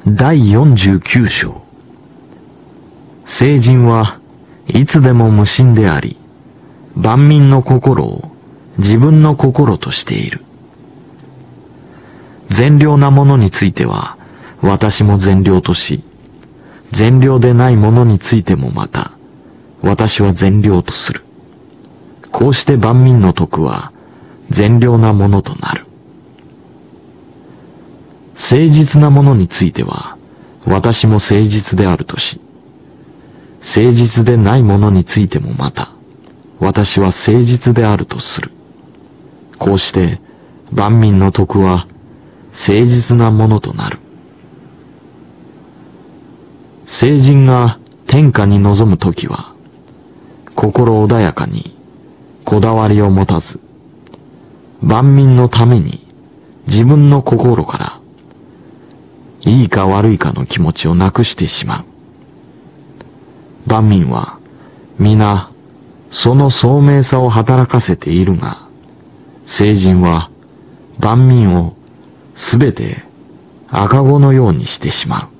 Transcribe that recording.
第49章。聖人はいつでも無心であり、万民の心を自分の心としている。善良なものについては私も善良とし、善良でないものについてもまた私は善良とする。こうして万民の徳は善良なものとなる。誠実なものについては私も誠実であるとし、誠実でないものについてもまた私は誠実であるとする。こうして万民の徳は誠実なものとなる。聖人が天下に臨むときは心穏やかにこだわりを持たず、万民のために自分の心からいいか悪いかの気持ちをなくしてしまう。万民は皆その聡明さを働かせているが、聖人は万民をすべて赤子のようにしてしまう。